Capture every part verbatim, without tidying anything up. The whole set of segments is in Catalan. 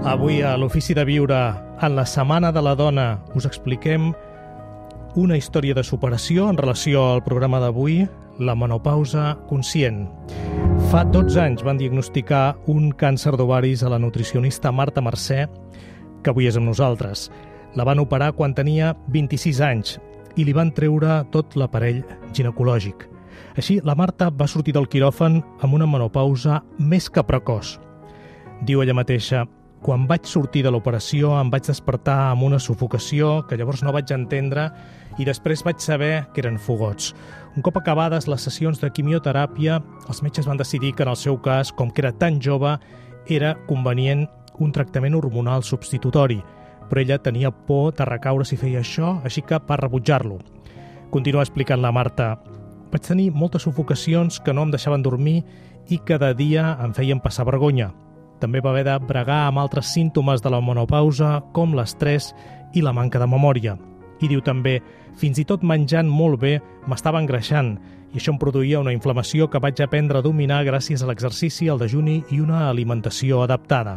Avui a l'Ofici de Viure, en la Setmana de la Dona, us expliquem una història de superació en relació al programa d'avui, la menopausa conscient. Fa dotze anys van diagnosticar un càncer d'ovaris a la nutricionista Marta Mercè, que avui és amb nosaltres. La van operar quan tenia vint-i-sis anys i li van treure tot l'aparell ginecològic. Així, la Marta va sortir del quiròfan amb una menopausa més que precoç. Diu ella mateixa: quan vaig sortir de l'operació em vaig despertar amb una sufocació que llavors no vaig entendre i després vaig saber que eren fogots. Un cop acabades les sessions de quimioteràpia, els metges van decidir que en el seu cas, com que era tan jove, era convenient un tractament hormonal substitutori, però ella tenia por de recaure si feia això, així que va rebutjar-lo. Continua explicant la Marta: vaig tenir moltes sufocacions que no em deixaven dormir i cada dia em feien passar vergonya. També va haver de bregar amb altres símptomes de la menopausa, com l'estrès i la manca de memòria. I diu també: fins i tot menjant molt bé m'estava engreixant i això em produïa una inflamació que vaig aprendre a dominar gràcies a l'exercici, el dejuni i una alimentació adaptada.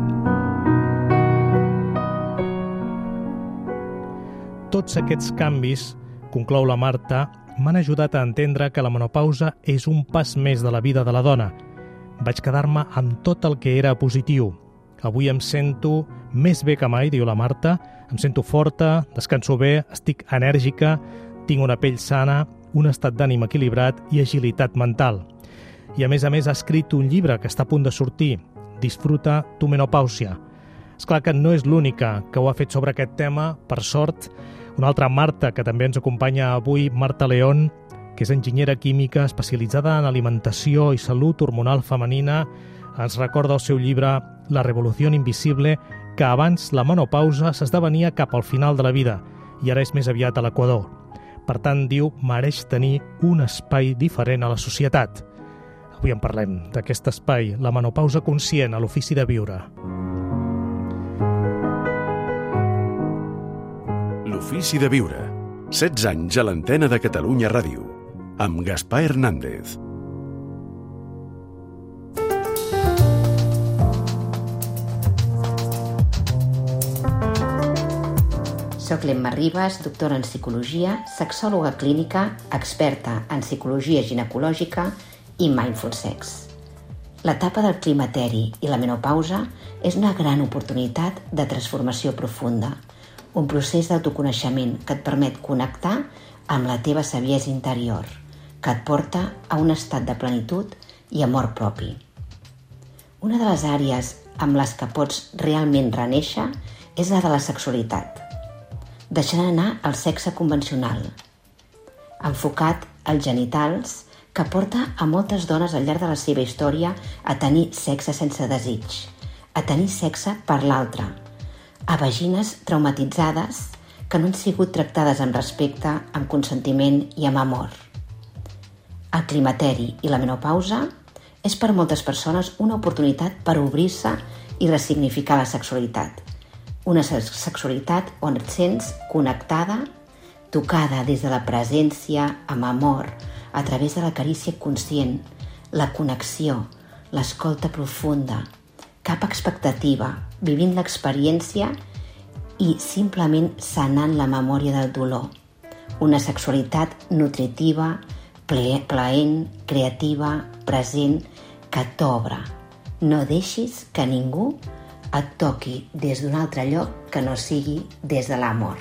Tots aquests canvis, conclou la Marta, m'han ajudat a entendre que la menopausa és un pas més de la vida de la dona. Vaig quedar-me amb tot el que era positiu. Avui em sento més bé que mai, diu la Marta. Em sento forta, descanso bé, estic enèrgica, tinc una pell sana, un estat d'ànim equilibrat i agilitat mental. I a més a més ha escrit un llibre que està a punt de sortir, Disfruta tu menopàusia. És clar que no és l'única que ho ha fet sobre aquest tema, per sort. Una altra Marta, que també ens acompanya avui, Marta León, que és enginyera química especialitzada en alimentació i salut hormonal femenina, ens recorda el seu llibre La revolució invisible, que abans la menopausa s'esdevenia cap al final de la vida i ara és més aviat a l'equador. Per tant, diu, mereix tenir un espai diferent a la societat. Avui en parlem d'aquest espai, la menopausa conscient, a l'Ofici de Viure. L'Ofici de Viure. setze anys a l'antena de Catalunya Ràdio. Amb Gaspar Hernández. Soc l'Emma Ribas, doctora en psicologia, sexòloga clínica, experta en psicologia ginecològica i mindful sex. L'etapa del climateri i la menopausa és una gran oportunitat de transformació profunda, un procés d'autoconeixement que et permet connectar amb la teva saviesa interior, que et porta a un estat de plenitud i amor propi. Una de les àrees amb les que pots realment renéixer és la de la sexualitat, deixant anar el sexe convencional, enfocat als genitals, que porta a moltes dones al llarg de la seva història a tenir sexe sense desig, a tenir sexe per l'altre, a vagines traumatitzades que no han sigut tractades amb respecte, amb consentiment i amb amor. El climateri i la menopausa és per moltes persones una oportunitat per obrir-se i ressignificar la sexualitat. Una sexualitat on et sents connectada, tocada des de la presència, amb amor, a través de la carícia conscient, la connexió, l'escolta profunda, cap expectativa, vivint l'experiència i simplement sanant la memòria del dolor. Una sexualitat nutritiva, plaent, creativa, present, que t'obre. No deixis que ningú et toqui des d'un altre lloc que no sigui des de l'amor.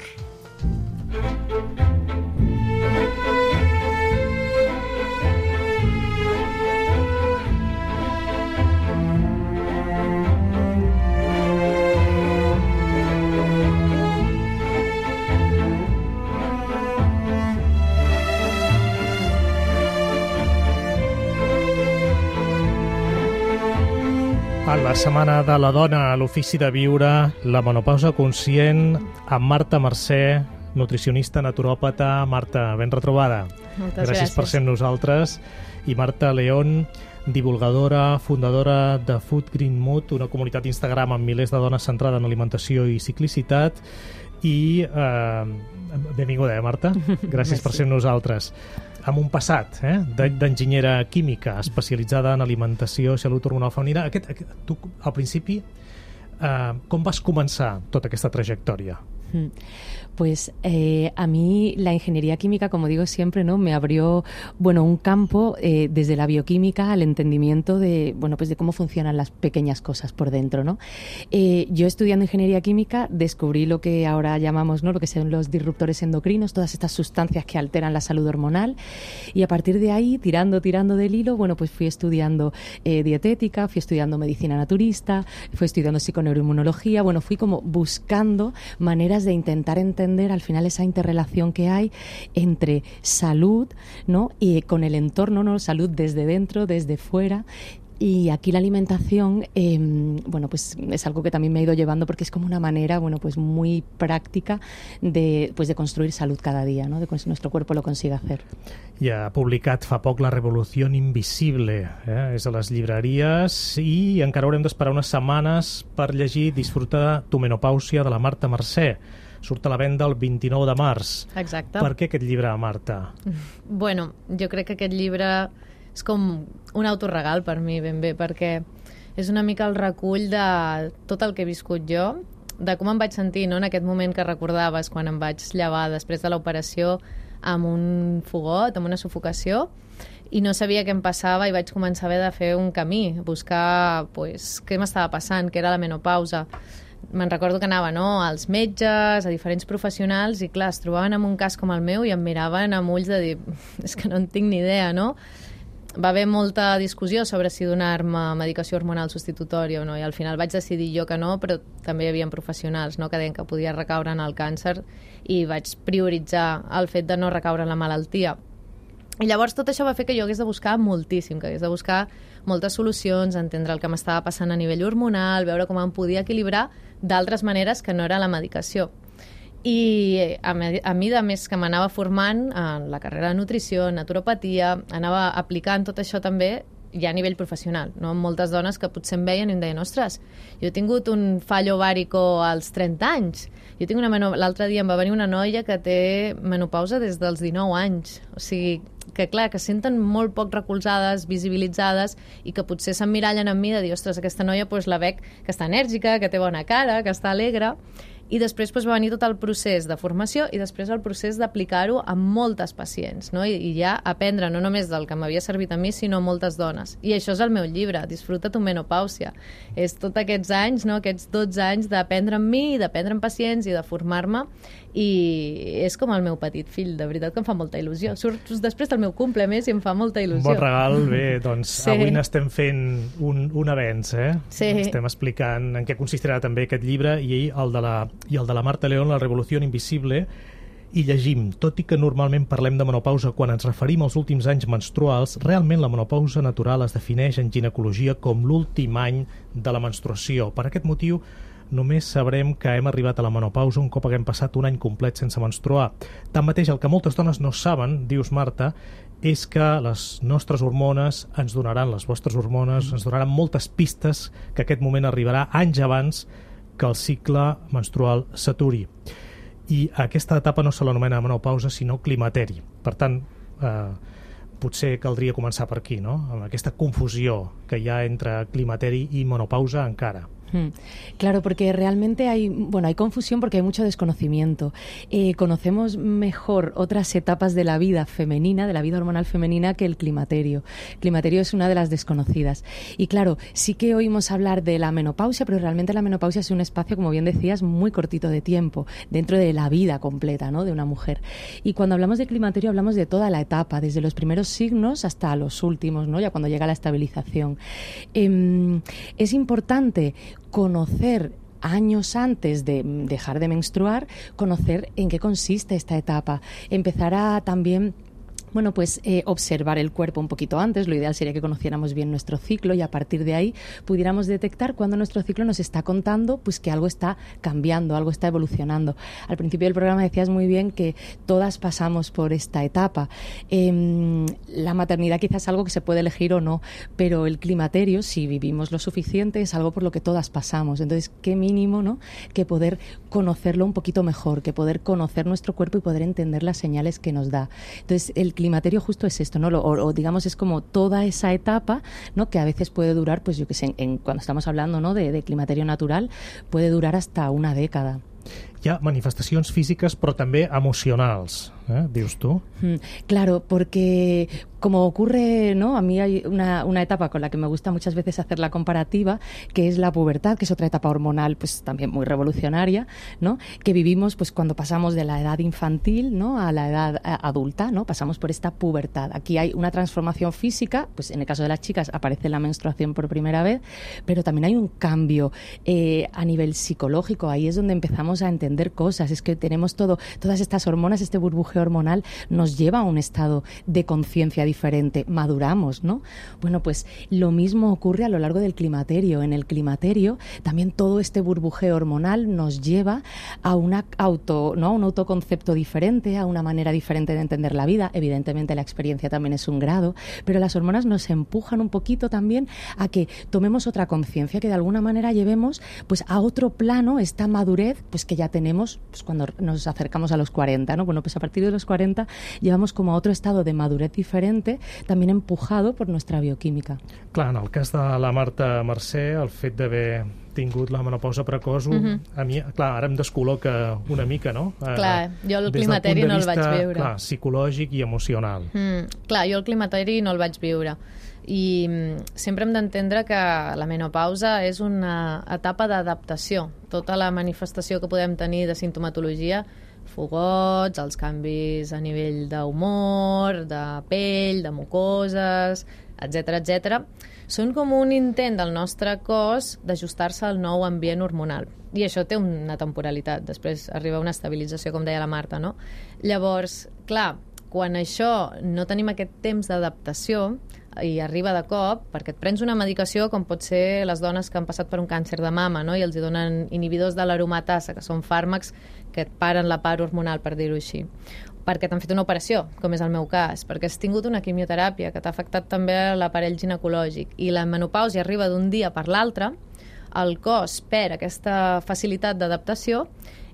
En la Setmana de la Dona, a l'Ofici de Viure, la menopausa conscient, amb Marta Mercè, nutricionista naturòpata. Marta, ben retrobada. Moltes gràcies. gràcies per ser amb nosaltres. I Marta León, divulgadora, fundadora de Food Green Mood, una comunitat d'Instagram amb milers de dones centrada en alimentació i ciclicitat. I eh, benvinguda, eh, Marta? Gràcies per ser amb nosaltres. Amb un passat eh, d'enginyera química especialitzada en alimentació i salut hormonal femenina. Aquest, aquest, tu, al principi, eh, com vas començar tota aquesta trajectòria? Pues eh, a mí la ingeniería química, como digo siempre, ¿no? me abrió bueno, un campo eh, desde la bioquímica al entendimiento de, bueno, pues de cómo funcionan las pequeñas cosas por dentro, ¿no? Eh, yo estudiando ingeniería química descubrí lo que ahora llamamos, ¿no? lo que son los disruptores endocrinos, todas estas sustancias que alteran la salud hormonal, y a partir de ahí, tirando, tirando del hilo, bueno, pues fui estudiando eh, dietética, fui estudiando medicina naturista, fui estudiando psiconeuroinmunología, bueno, fui como buscando maneras de intentar entender al final esa interrelación que hay entre salud, ¿no? y con el entorno, ¿no? salud desde dentro, desde fuera. Y aquí la alimentación, eh, bueno, pues es algo que también me ha ido llevando porque es como una manera, bueno, pues muy práctica de, pues de construir salud cada día, ¿no? De que nuestro cuerpo lo consiga hacer. I ha publicat fa poc La revolució invisible, eh? és a les llibreries, i encara haurem d'esperar unes setmanes per llegir Disfruta tu menopàusia, de la Marta Mercè. Surt a la venda el vint-i-nou de març. Exacte. Per què aquest llibre, Marta? Bueno, jo crec que aquest llibre és com un autorregal per mi, ben bé, perquè és una mica el recull de tot el que he viscut jo, de com em vaig sentir, no?, en aquest moment que recordaves, quan em vaig llevar després de l'operació amb un fogot, amb una sufocació, i no sabia què em passava i vaig començar a haver de fer un camí, buscar pues, què m'estava passant, què era la menopausa. Me'n recordo que anava, no?, als metges, a diferents professionals, i clar, es trobaven amb un cas com el meu i em miraven amb ulls de dir, és que no en tinc ni idea, no? Va haver molta discussió sobre si donar-me medicació hormonal substitutòria o no, i al final vaig decidir jo que no, però també hi havia professionals, no?, que deien que podia recaure en el càncer, i vaig prioritzar el fet de no recaure en la malaltia. I llavors tot això va fer que jo hagués de buscar moltíssim, que hagués de buscar moltes solucions, entendre el que m'estava passant a nivell hormonal, veure com em podia equilibrar d'altres maneres que no era la medicació. I a mi, a mi, a més, que m'anava formant en la carrera de nutrició, naturopatia, anava aplicant tot això també ja a nivell professional, no? Amb moltes dones que potser em veien i em deien, ostres, jo he tingut un fallo ovàrico als trenta anys, jo tinc una menop... l'altre dia em va venir una noia que té menopausa des dels dinou anys, o sigui, que clar, que senten molt poc recolzades, visibilitzades, i que potser s'emmirallen amb mi de dir, ostres, aquesta noia pues, la veig que està enèrgica, que té bona cara, que està alegre. I després pues, va venir tot el procés de formació i després el procés d'aplicar-ho a moltes pacients, no? I, i ja aprendre no només del que m'havia servit a mi, sinó a moltes dones. I això és el meu llibre, Disfruta tu menopàusia. És tots aquests anys, no? Aquests dotze anys d'aprendre amb mi, d'aprendre amb pacients i de formar-me, i és com el meu petit fill, de veritat que em fa molta il·lusió. Surt després del meu cumple, més, i em fa molta il·lusió. Un bon regal, bé, doncs sí. Avui n'estem fent un, un avenç, eh? Sí. Estem explicant en què consistirà també aquest llibre i el de la, i el de la Marta León, La revolució invisible, i llegim, tot i que normalment parlem de menopausa quan ens referim als últims anys menstruals, realment la menopausa natural es defineix en ginecologia com l'últim any de la menstruació. Per aquest motiu, només sabrem que hem arribat a la menopausa un cop haguem passat un any complet sense menstruar. Tanmateix, el que moltes dones no saben, dius Marta, és que les nostres hormones ens donaran, les vostres hormones, ens donaran moltes pistes que aquest moment arribarà anys abans que el cicle menstrual s'aturi. I aquesta etapa no se l'anomena menopausa, sinó climateri. Per tant, eh, potser caldria començar per aquí, no?, amb aquesta confusió que hi ha entre climateri i menopausa encara. Claro, porque realmente hay, bueno, hay confusión porque hay mucho desconocimiento. Eh, conocemos mejor otras etapas de la vida femenina, de la vida hormonal femenina, que el climaterio. El climaterio es una de las desconocidas. Y claro, sí que oímos hablar de la menopausia, pero realmente la menopausia es un espacio, como bien decías, muy cortito de tiempo, dentro de la vida completa, ¿no?, de una mujer. Y cuando hablamos de climaterio hablamos de toda la etapa, desde los primeros signos hasta los últimos, ¿no?, ya cuando llega la estabilización. Eh, es importante conocer años antes de dejar de menstruar, conocer en qué consiste esta etapa, empezar a también Bueno, pues eh, observar el cuerpo un poquito antes. Lo ideal sería que conociéramos bien nuestro ciclo y a partir de ahí pudiéramos detectar cuando nuestro ciclo nos está contando pues que algo está cambiando, algo está evolucionando. Al principio del programa decías muy bien que todas pasamos por esta etapa. Eh, la maternidad quizás es algo que se puede elegir o no, pero el climaterio, si vivimos lo suficiente, es algo por lo que todas pasamos. Entonces, qué mínimo, ¿no?, que poder conocerlo un poquito mejor, que poder conocer nuestro cuerpo y poder entender las señales que nos da. Entonces, el climaterio justo es esto, ¿no? Lo, o, o digamos es como toda esa etapa, ¿no? Que a veces puede durar, pues yo que sé, en, en, cuando estamos hablando, ¿no? de, de climaterio natural, puede durar hasta una década. Hi ha manifestacions físiques però també emocionals, eh? Dius tu? Mm, claro, porque como ocurre, ¿no? A mí hay una, una etapa con la que me gusta muchas veces hacer la comparativa, que es la pubertad, que es otra etapa hormonal pues también muy revolucionaria, ¿no? Que vivimos pues cuando pasamos de la edad infantil, ¿no? a la edad adulta, ¿no? Pasamos por esta pubertad. Aquí hay una transformación física, pues en el caso de las chicas aparece la menstruación por primera vez, pero también hay un cambio eh, a nivel psicológico. Ahí es donde empezamos a entender cosas. Es que tenemos todo, todas estas hormonas, este burbujeo hormonal nos lleva a un estado de conciencia diferente, maduramos, ¿no? Bueno, pues lo mismo ocurre a lo largo del climaterio. En el climaterio también todo este burbujeo hormonal nos lleva a una auto, ¿no? un autoconcepto diferente, a una manera diferente de entender la vida. Evidentemente la experiencia también es un grado, pero las hormonas nos empujan un poquito también a que tomemos otra conciencia, que de alguna manera llevemos pues a otro plano esta madurez pues que ya tenemos pues, cuando nos acercamos a los cuarenta, ¿no? Bueno, pues a partir de los cuarenta llevamos como a otro estado de madurez diferente, també empujado per nuestra bioquímica. Clar, en el cas de la Marta Mercè, el fet d'haver tingut la menopausa precoç, uh -huh. a mi, clar, ara em descol·loca una mica, no? Clar, jo el climateri no el vaig viure. Clar, psicològic i emocional. Mm, clar, jo el climateri no el vaig viure. I sempre hem d'entendre que la menopausa és una etapa d'adaptació. Tota la manifestació que podem tenir de sintomatologia, fogots, els canvis a nivell d'humor, de pell, de mucoses, etcètera, etcètera, són com un intent del nostre cos d'ajustar-se al nou ambient hormonal. I això té una temporalitat. Després arriba una estabilització, com deia la Marta, no? Llavors, clar, quan això no tenim aquest temps d'adaptació i arriba de cop, perquè et prens una medicació com pot ser les dones que han passat per un càncer de mama, no? I els hi donen inhibidors de l'aromatasa, que són fàrmacs que et paren la part hormonal, per dir-ho així, perquè t'han fet una operació, com és el meu cas, perquè has tingut una quimioteràpia que t'ha afectat també l'aparell ginecològic, i la menopausa arriba d'un dia per l'altre, el cos perd aquesta facilitat d'adaptació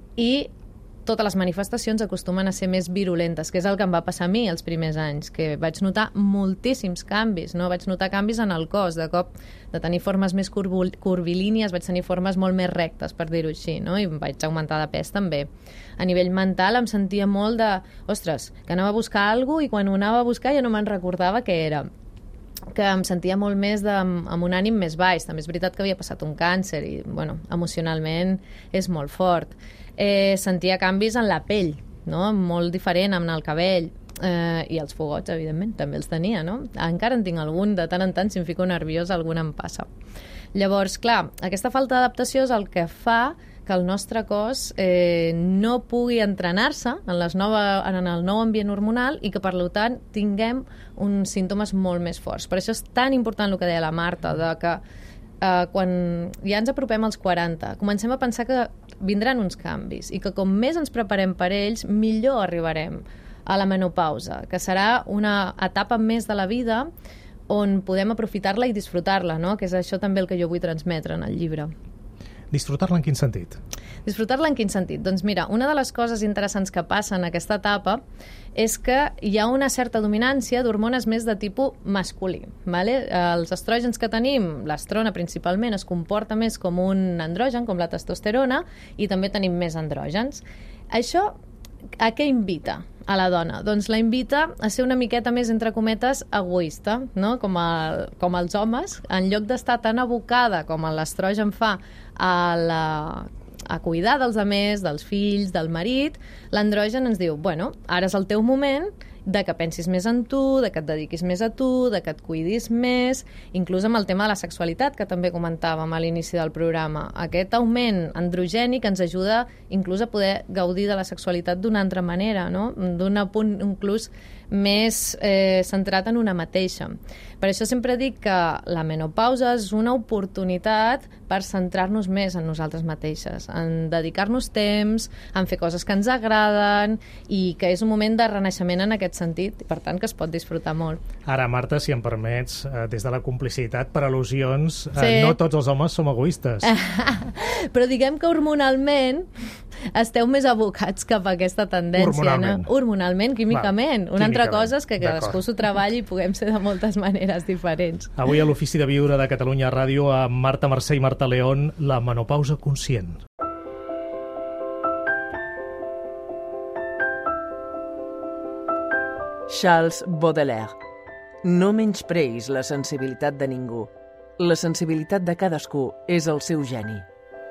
i totes les manifestacions acostumen a ser més virulentes, que és el que em va passar a mi els primers anys, que vaig notar moltíssims canvis, no? Vaig notar canvis en el cos, de cop de tenir formes més curvilínies, vaig tenir formes molt més rectes, per dir-ho així, no? I vaig augmentar de pes també. A nivell mental em sentia molt de, ostres, que anava a buscar alguna cosa i quan ho anava a buscar ja no me'n recordava què era, que em sentia molt més de, amb un ànim més baix. També és veritat que havia passat un càncer i, bueno, emocionalment és molt fort. Eh, sentia canvis en la pell, no? Molt diferent amb el cabell, eh, i els fogots, evidentment, també els tenia, no? Encara en tinc algun, de tant en tant, si em fico nerviosa, algun em passa. Llavors, clar, aquesta falta d'adaptació és el que fa que el nostre cos eh, no pugui entrenar-se en, les nova, en el nou ambient hormonal i que, per tant, tinguem uns símptomes molt més forts. Per això és tan important el que deia la Marta, de que Uh, quan ja ens apropem als quaranta, comencem a pensar que vindran uns canvis i que com més ens preparem per ells, millor arribarem a la menopausa, que serà una etapa més de la vida on podem aprofitar-la i disfrutar-la, no? Que és això també el que jo vull transmetre en el llibre. Disfrutar-la en quin sentit? Disfrutar-la en quin sentit? Doncs mira, una de les coses interessants que passa en aquesta etapa és que hi ha una certa dominància d'hormones més de tipus masculí. Vale? Els estrògens que tenim, l'estrona principalment, es comporta més com un androgen, com la testosterona, i també tenim més andrògens. Això a què invita a la dona? Doncs la invita a ser una miqueta més, entre cometes, egoista, no? Com, el, com els homes, en lloc d'estar tan abocada com l'estrogen fa a, la, a cuidar dels altres, dels fills, del marit, l'androgen ens diu, bueno, ara és el teu moment de que pensis més en tu, de que et dediquis més a tu, de que et cuidis més, inclús amb el tema de la sexualitat, que també comentàvem a l'inici del programa. Aquest augment androgènic ens ajuda inclús a poder gaudir de la sexualitat d'una altra manera, no? D'un punt inclús més eh, centrat en una mateixa. Per això sempre dic que la menopausa és una oportunitat per centrar-nos més en nosaltres mateixes, en dedicar-nos temps, en fer coses que ens agraden i que és un moment de renaixement en aquest sentit, i per tant que es pot disfrutar molt. Ara, Marta, si em permets, eh, des de la complicitat, per al·lusions, eh, sí. no tots els homes som egoistes. Però diguem que hormonalment esteu més abocats cap a aquesta tendència. Hormonalment. No? Hormonalment, químicament. Val, un altre altra cosa és que cadascú s'ho treballi i puguem ser de moltes maneres diferents. Avui a l'Ofici de Viure de Catalunya Ràdio amb Marta Mercè i Marta León, la menopausa conscient. Charles Baudelaire. No menyspreïs la sensibilitat de ningú. La sensibilitat de cadascú és el seu geni.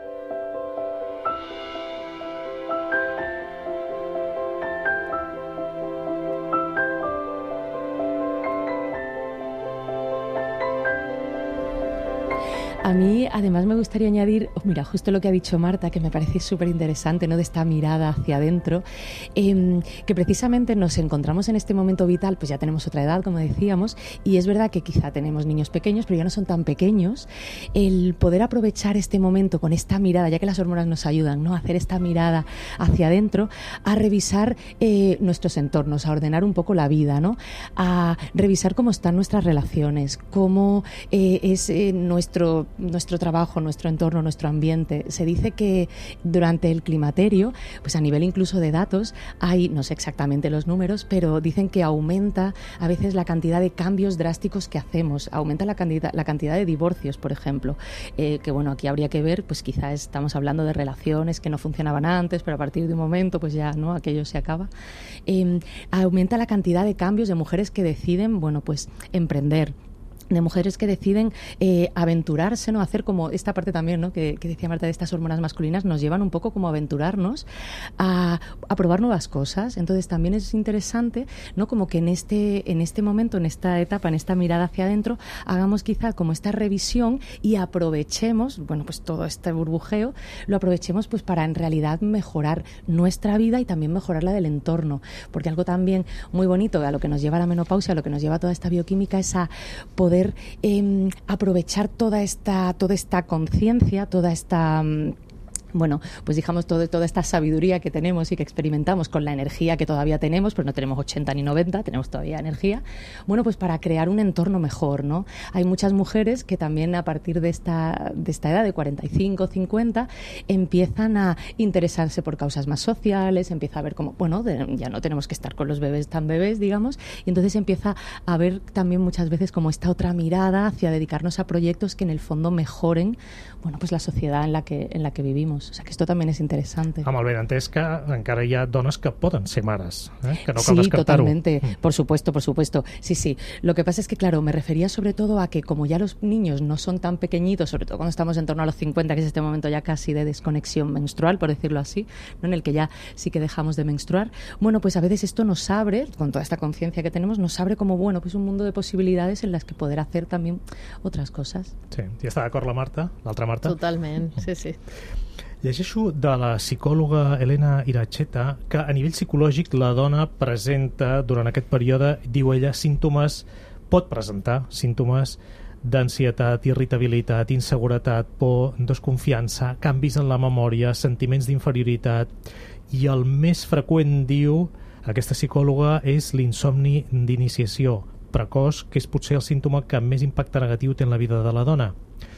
A mí, además, me gustaría añadir, oh, mira, justo lo que ha dicho Marta, que me parece súper interesante, ¿no?, de esta mirada hacia adentro, eh, que precisamente nos encontramos en este momento vital, pues ya tenemos otra edad, como decíamos, y es verdad que quizá tenemos niños pequeños, pero ya no son tan pequeños. El poder aprovechar este momento con esta mirada, ya que las hormonas nos ayudan, ¿no?, a hacer esta mirada hacia adentro, a revisar eh, nuestros entornos, a ordenar un poco la vida, ¿no?, a revisar cómo están nuestras relaciones, cómo eh, es eh, nuestro nuestro trabajo, nuestro entorno, nuestro ambiente. Se dice que durante el climaterio, pues a nivel incluso de datos, hay, no sé exactamente los números, pero dicen que aumenta a veces la cantidad de cambios drásticos que hacemos, aumenta la cantidad, la cantidad de divorcios, por ejemplo, eh, que bueno, aquí habría que ver, pues quizás estamos hablando de relaciones que no funcionaban antes, pero a partir de un momento, pues ya, ¿no?, aquello se acaba. Eh, aumenta la cantidad de cambios de mujeres que deciden, bueno, pues emprender, de mujeres que deciden eh, aventurarse, ¿no?, hacer como esta parte también, ¿no?, que, que decía Marta, de estas hormonas masculinas, nos llevan un poco como a aventurarnos a, a probar nuevas cosas. Entonces también es interesante, ¿no?, como que en este, en este momento, en esta etapa, en esta mirada hacia adentro, hagamos quizá como esta revisión y aprovechemos, bueno, pues todo este burbujeo, lo aprovechemos pues para en realidad mejorar nuestra vida y también mejorar la del entorno. Porque algo también muy bonito a lo que nos lleva la menopausia, a lo que nos lleva toda esta bioquímica, es a poder Eh, aprovechar toda esta, toda esta conciencia, toda esta... bueno, pues digamos todo, toda esta sabiduría que tenemos y que experimentamos con la energía que todavía tenemos, pues no tenemos ochenta ni noventa, tenemos todavía energía, bueno, pues para crear un entorno mejor, ¿no? Hay muchas mujeres que también a partir de esta, de esta edad de cuarenta y cinco, cincuenta empiezan a interesarse por causas más sociales, empieza a ver como, bueno, de, ya no tenemos que estar con los bebés tan bebés, digamos, y entonces empieza a ver también muchas veces como esta otra mirada hacia dedicarnos a proyectos que en el fondo mejoren, bueno, pues la sociedad en la que, en la que vivimos. O sea, que esto también es interesante. Amb el benentès que encara hi ha dones que poden ser mares, eh? Que no cal sí, descartar-ho. Totalmente, por supuesto, por supuesto. Sí, sí. Lo que pasa es que, claro, me refería sobre todo a que como ya los niños no son tan pequeñitos, sobre todo cuando estamos en torno a los cincuenta, que es este momento ya casi de desconexión menstrual, por decirlo así, ¿no?, en el que ya sí que dejamos de menstruar, bueno, pues a veces esto nos abre, con toda esta conciencia que tenemos, nos abre como, bueno, pues un mundo de posibilidades en las que poder hacer también otras cosas. Sí, ja està d'acord la Marta, l'altra Marta? Totalment, sí, sí. Llegeixo de la psicòloga Elena Iracheta que a nivell psicològic la dona presenta durant aquest període, diu ella, símptomes, pot presentar símptomes d'ansietat, irritabilitat, inseguretat, por, desconfiança, canvis en la memòria, sentiments d'inferioritat, i el més freqüent, diu aquesta psicòloga, és l'insomni d'iniciació precoç, que és potser el símptoma que més impacte negatiu té en la vida de la dona.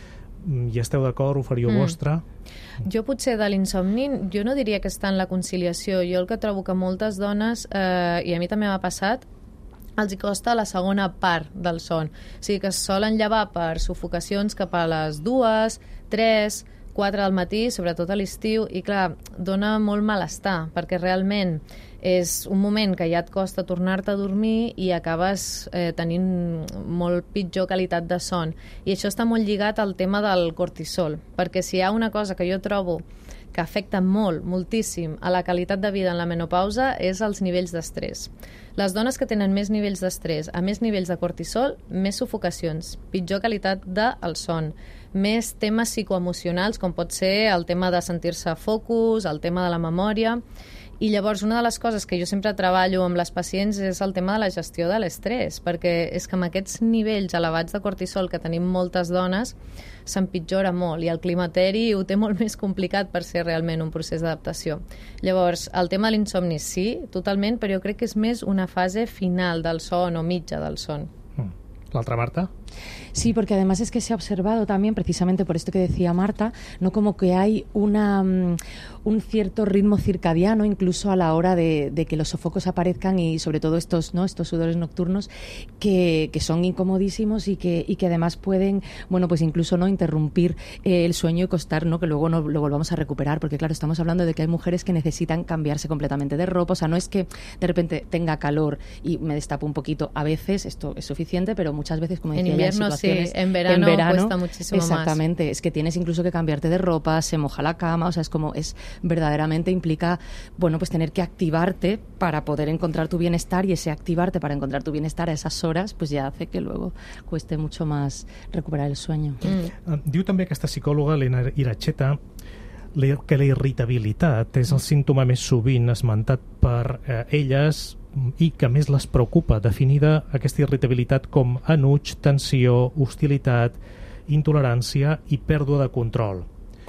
Hi esteu d'acord? Ho faríeu mm. vostre? Jo potser de l'insomni, jo no diria que està en la conciliació. Jo el que trobo que moltes dones, eh, i a mi també m'ha passat, els hi costa la segona part del son. O sigui que es solen llevar per sufocacions cap a les dues, tres, quatre del matí, sobretot a l'estiu, i clar, dona molt malestar, perquè realment és un moment que ja et costa tornar-te a dormir i acabes eh, tenint molt pitjor qualitat de son. I això està molt lligat al tema del cortisol, perquè si hi ha una cosa que jo trobo que afecta molt, moltíssim, a la qualitat de vida en la menopausa és els nivells d'estrès. Les dones que tenen més nivells d'estrès, a més nivells de cortisol, més sufocacions, pitjor qualitat del son, més temes psicoemocionals, com pot ser el tema de sentir-se focus, el tema de la memòria. I llavors una de les coses que jo sempre treballo amb les pacients és el tema de la gestió de l'estrès, perquè és que amb aquests nivells elevats de cortisol que tenim moltes dones s'empitjora molt, i el climateri ho té molt més complicat per ser realment un procés d'adaptació. Llavors, el tema de l'insomni sí, totalment, però jo crec que és més una fase final del son o mitja del son. L'altra, Marta? Sí, porque además es que se ha observado también, precisamente por esto que decía Marta, no como que hay una, um, un cierto ritmo circadiano incluso a la hora de, de que los sofocos aparezcan y sobre todo estos, ¿no? estos sudores nocturnos que, que son incomodísimos y que, y que además pueden, bueno, pues incluso no interrumpir eh, el sueño y costar, ¿no? que luego no lo volvamos a recuperar, porque claro, estamos hablando de que hay mujeres que necesitan cambiarse completamente de ropa, o sea, no es que de repente tenga calor y me destapo un poquito, a veces esto es suficiente, pero muchas veces, como decía, en invierno sí, en verano, en verano cuesta muchísimo exactamente, más. Exactamente, es que tienes incluso que cambiarte de ropa, se moja la cama, o sea, es como, es verdaderamente implica, bueno, pues tener que activarte para poder encontrar tu bienestar, y ese activarte para encontrar tu bienestar a esas horas, pues ja hace que luego cueste mucho más recuperar el sueño. Mm. Diu també aquesta psicòloga, Elena Iracheta, que la irritabilitat és el símptoma més sovint esmentat per eh, elles i que més les preocupa, definida aquesta irritabilitat com enuig, tensió, hostilitat, intolerància i pèrdua de control.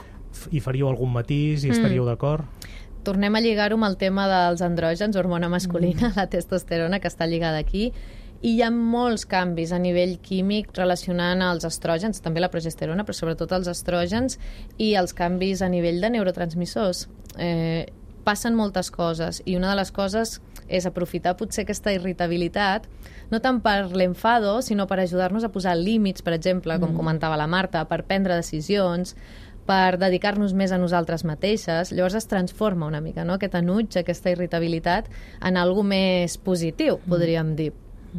I faríeu algun matís i estaríeu mm. d'acord? Tornem a lligar-ho amb el tema dels andrògens, hormona masculina, mm. la testosterona, que està lligada aquí, i hi ha molts canvis a nivell químic relacionant els estrògens, també la progesterona, però sobretot els estrògens, i els canvis a nivell de neurotransmissors. Eh, passen moltes coses, i una de les coses és aprofitar potser aquesta irritabilitat, no tant per l'enfado, sinó per ajudar-nos a posar límits, per exemple, com mm. comentava la Marta, per prendre decisions, per dedicar-nos més a nosaltres mateixes. Llavors es transforma una mica, no? Aquest enuig, aquesta irritabilitat, en algo més positiu, podríem dir.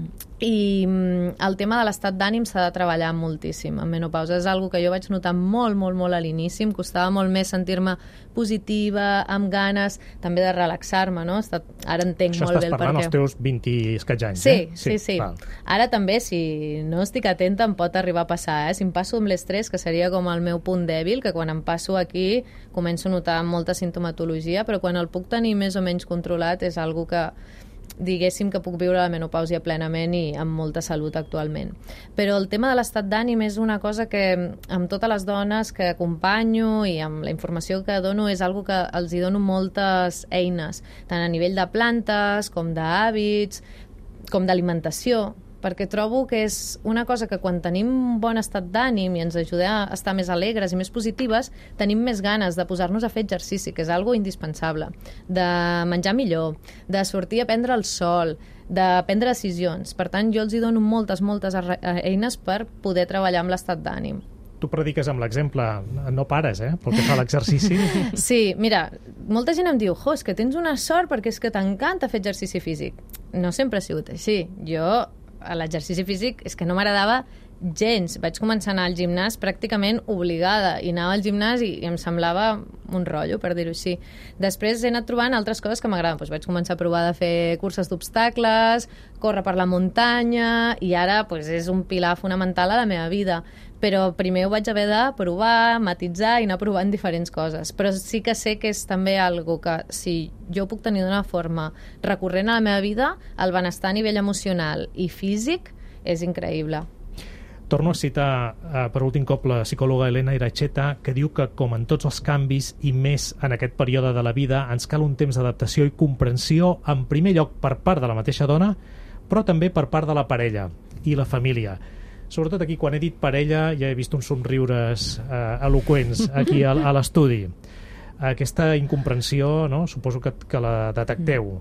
I el tema de l'estat d'ànim s'ha de treballar moltíssim en menopausa. És algo que jo vaig notar molt, molt, molt a l'inici. Em costava molt més sentir-me positiva, amb ganes, també de relaxar-me, no? Ara entenc Això molt bé el perquè... Això estàs parlant als teus vint i escaig anys, sí, eh? Sí, sí, sí. Ara també, si no estic atenta, em pot arribar a passar, eh? Si em passo amb l'estrès, que seria com el meu punt dèbil, que quan em passo aquí començo a notar molta sintomatologia, però quan el puc tenir més o menys controlat és algo que diguéssim que puc viure la menopàusia plenament i amb molta salut actualment. Però el tema de l'estat d'ànim és una cosa que amb totes les dones que acompanyo i amb la informació que dono és algo que els hi dono moltes eines, tant a nivell de plantes com d'hàbits, com d'alimentació, perquè trobo que és una cosa que quan tenim un bon estat d'ànim i ens ajuda a estar més alegres i més positives, tenim més ganes de posar-nos a fer exercici, que és algo indispensable, de menjar millor, de sortir a prendre el sol, de prendre decisions. Per tant, jo els hi dono moltes, moltes eines per poder treballar amb l'estat d'ànim. Tu prediques amb l'exemple, no pares, eh, pel que fa a l'exercici. Sí, mira, molta gent em diu, jo, és que tens una sort perquè és que t'encanta fer exercici físic. No sempre ha sigut així. Jo a l'exercici físic és que no m'agradava gens. Vaig començar a anar al gimnàs pràcticament obligada i anava al gimnàs i, i em semblava un rotllo, per dir-ho així. Després he anat trobant altres coses que m'agraden. Doncs vaig començar a provar de fer curses d'obstacles, córrer per la muntanya i ara doncs, és un pilar fonamental a la meva vida. Però primer ho vaig haver de provar, matitzar i anar provant diferents coses. Però sí que sé que és també algo que si jo puc tenir d'una forma recurrent a la meva vida, el benestar a nivell emocional i físic és increïble. Torno a citar eh, per últim cop la psicòloga Elena Iracheta, que diu que, com en tots els canvis i més en aquest període de la vida, ens cal un temps d'adaptació i comprensió, en primer lloc per part de la mateixa dona, però també per part de la parella i la família. Sobretot aquí, quan he dit parella, ja he vist uns somriures eh, eloqüents aquí a, a l'estudi. Aquesta incomprensió, ¿no? Suposo que, que la detecteu.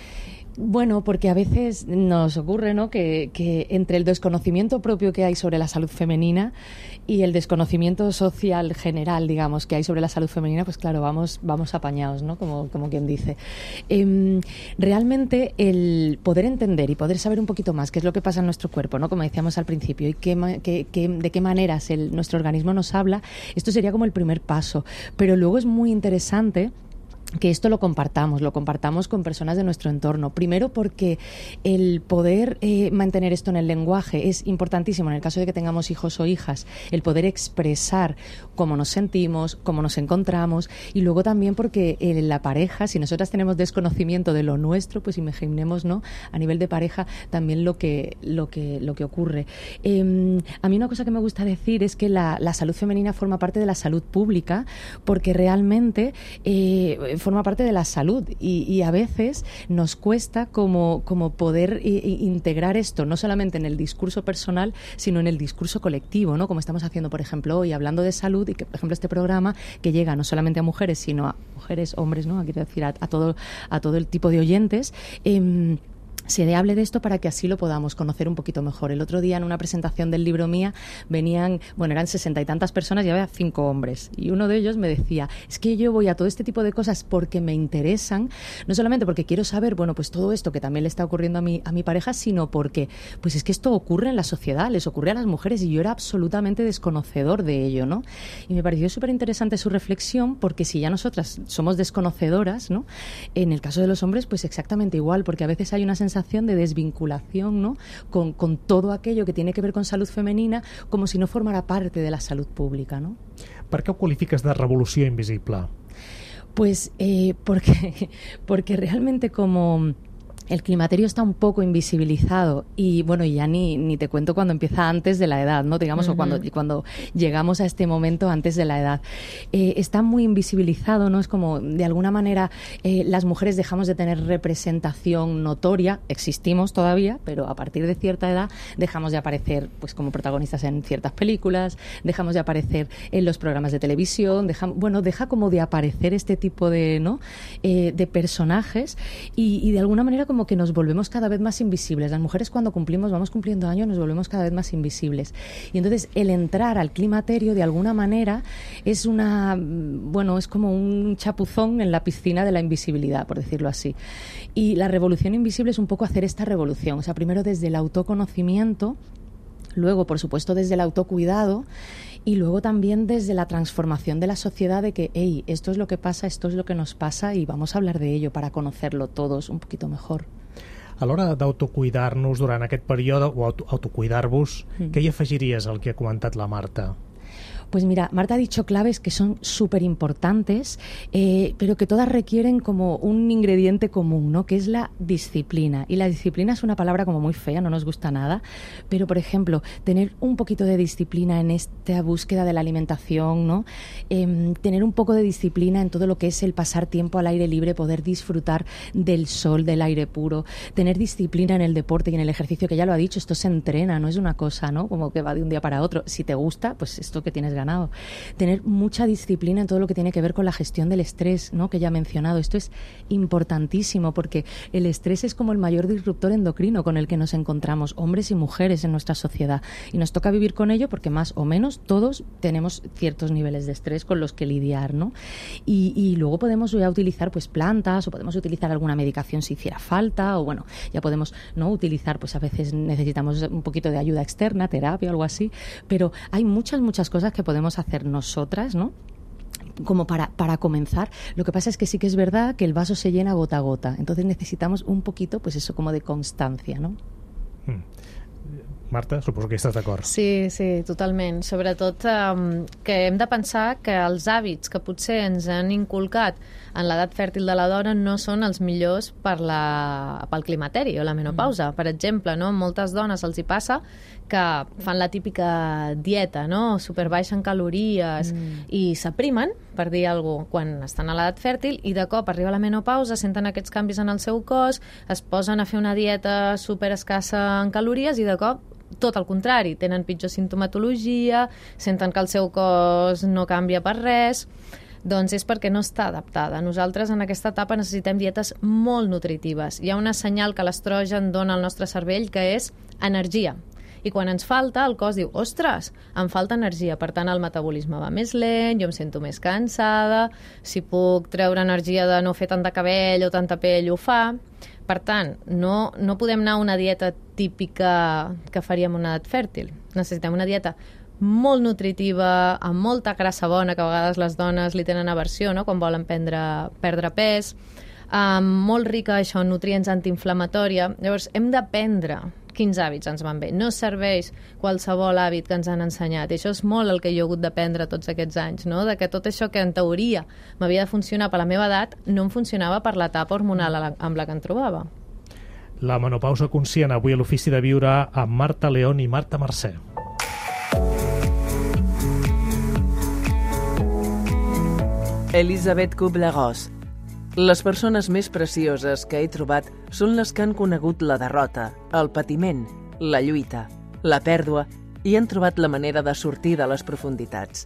Bueno, porque a veces nos ocurre, ¿no?, que, que entre el desconocimiento propio que hay sobre la salud femenina y el desconocimiento social general, digamos, que hay sobre la salud femenina, pues claro, vamos, vamos apañados, ¿no?, como, como quien dice. Eh, realmente el poder entender y poder saber un poquito más qué es lo que pasa en nuestro cuerpo, ¿no?, como decíamos al principio, y qué, qué, qué, de qué maneras el, nuestro organismo nos habla, esto sería como el primer paso. Pero luego es muy interesante que esto lo compartamos, lo compartamos con personas de nuestro entorno. Primero porque el poder eh, mantener esto en el lenguaje es importantísimo en el caso de que tengamos hijos o hijas, el poder expresar cómo nos sentimos, cómo nos encontramos, y luego también porque en la pareja, si nosotras tenemos desconocimiento de lo nuestro, pues imaginemos, ¿no?, a nivel de pareja también lo que, lo que, lo que ocurre. Eh, a mí una cosa que me gusta decir es que la, la salud femenina forma parte de la salud pública, porque realmente eh, forma parte de la salud y, y a veces nos cuesta como, como poder i, integrar esto, no solamente en el discurso personal, sino en el discurso colectivo, ¿no? Como estamos haciendo, por ejemplo, hoy, hablando de salud y que, por ejemplo, este programa que llega no solamente a mujeres, sino a mujeres, hombres, ¿no? Quiero decir, a, a, todo, a todo el tipo de oyentes, eh, se hable de esto para que así lo podamos conocer un poquito mejor. El otro día en una presentación del libro mía venían, bueno, eran sesenta y tantas personas y había cinco hombres. Y uno de ellos me decía, es que yo voy a todo este tipo de cosas porque me interesan, no solamente porque quiero saber, bueno, pues todo esto que también le está ocurriendo a mi, a mi pareja, sino porque, pues es que esto ocurre en la sociedad, les ocurre a las mujeres y yo era absolutamente desconocedor de ello, ¿no? Y me pareció súper interesante su reflexión porque si ya nosotras somos desconocedoras, ¿no? En el caso de los hombres, pues exactamente igual, porque a veces hay una sensación de desvinculación, ¿no? Con, con todo aquello que tiene que ver con salud femenina como si no formara parte de la salud pública, ¿no? Per què ho qualifiques de revolució invisible? Pues eh, porque, porque realmente como el climaterio está un poco invisibilizado y bueno, ya ni, ni te cuento cuando empieza antes de la edad, ¿no? Digamos, uh-huh. o cuando, cuando llegamos a este momento antes de la edad. Eh, está muy invisibilizado, ¿no? Es como, de alguna manera, eh, las mujeres dejamos de tener representación notoria, existimos todavía, pero a partir de cierta edad dejamos de aparecer pues como protagonistas en ciertas películas, dejamos de aparecer en los programas de televisión, deja, bueno, deja como de aparecer este tipo de, ¿no? eh, de personajes y, y de alguna manera como que nos volvemos cada vez más invisibles. Las mujeres cuando cumplimos, vamos cumpliendo años, nos volvemos cada vez más invisibles. Y entonces el entrar al climaterio de alguna manera es una, bueno, es como un chapuzón en la piscina de la invisibilidad, por decirlo así. Y la revolución invisible es un poco hacer esta revolución. O sea, primero desde el autoconocimiento, luego, por supuesto, desde el autocuidado y luego también desde la transformación de la sociedad de que, hey, esto es lo que pasa, esto es lo que nos pasa y vamos a hablar de ello para conocerlo todos un poquito mejor. A l'hora d'autocuidar-nos durant aquest període o auto autocuidar-vos, mm. què hi afegiries al que ha comentat la Marta? Pues mira, Marta ha dicho claves que son súper importantes, eh, pero que todas requieren como un ingrediente común, ¿no? Que es la disciplina. Y la disciplina es una palabra como muy fea, no nos gusta nada, pero por ejemplo, tener un poquito de disciplina en esta búsqueda de la alimentación, ¿no? Eh, tener un poco de disciplina en todo lo que es el pasar tiempo al aire libre, poder disfrutar del sol, del aire puro, tener disciplina en el deporte y en el ejercicio, que ya lo ha dicho, esto se entrena, no es una cosa, ¿no? Como que va de un día para otro. Si te gusta, pues esto que tienes ganas. Tener mucha disciplina en todo lo que tiene que ver con la gestión del estrés, ¿no? Que ya he mencionado. Esto es importantísimo porque el estrés es como el mayor disruptor endocrino con el que nos encontramos, hombres y mujeres en nuestra sociedad. Y nos toca vivir con ello porque más o menos todos tenemos ciertos niveles de estrés con los que lidiar, ¿no? Y, y luego podemos ya utilizar pues plantas o podemos utilizar alguna medicación si hiciera falta o bueno, ya podemos no utilizar, pues a veces necesitamos un poquito de ayuda externa, terapia o algo así, pero hay muchas, muchas cosas que podemos podemos hacer nosotras, ¿no? Como para, para comenzar. Lo que pasa es que sí que es verdad que el vaso se llena gota a gota. Entonces necesitamos un poquito, pues eso, como de constancia, ¿no? Hmm. Marta, suposo que estàs d'acord. Sí, sí, totalment. Sobretot um, que hem de pensar que els hàbits que potser ens han inculcat en l'edat fèrtil de la dona no són els millors per la, pel climateri o la menopausa. Mm. Per exemple, no? Moltes dones els hi passa que fan la típica dieta, no? Superbaixa en calories mm. i s'aprimen, per dir alguna cosa, quan estan a l'edat fèrtil i de cop arriba la menopausa, senten aquests canvis en el seu cos, es posen a fer una dieta super escassa en calories i de cop tot el contrari, tenen pitjor sintomatologia, senten que el seu cos no canvia per res, doncs és perquè no està adaptada. Nosaltres en aquesta etapa necessitem dietes molt nutritives. Hi ha una senyal que l'estrogen dona al nostre cervell que és energia. I quan ens falta, el cos diu, ostres, em falta energia, per tant el metabolisme va més lent, jo em sento més cansada, si puc treure energia de no fer tant de cabell o tanta pell, ho fa. Per tant, no, no podem anar a una dieta típica que faríem una edat fèrtil. Necessitem una dieta molt nutritiva, amb molta grassa bona, que a vegades les dones li tenen aversió, no?, quan volen prendre, perdre pes, um, molt rica això, en nutrients antiinflamatòria. Llavors, hem d'aprendre quins hàbits ens van bé. No serveix qualsevol hàbit que ens han ensenyat. I això és molt el que jo he hagut d'aprendre tots aquests anys, no? De que tot això que en teoria m'havia de funcionar per la meva edat no em funcionava per l'etapa hormonal amb la que em trobava. La menopausa conscient, avui a l'Ofici de Viure amb Marta León i Marta Mercè. Elisabeth Kubler-Ross, Les persones més precioses que he trobat són les que han conegut la derrota, el patiment, la lluita, la pèrdua i han trobat la manera de sortir de les profunditats.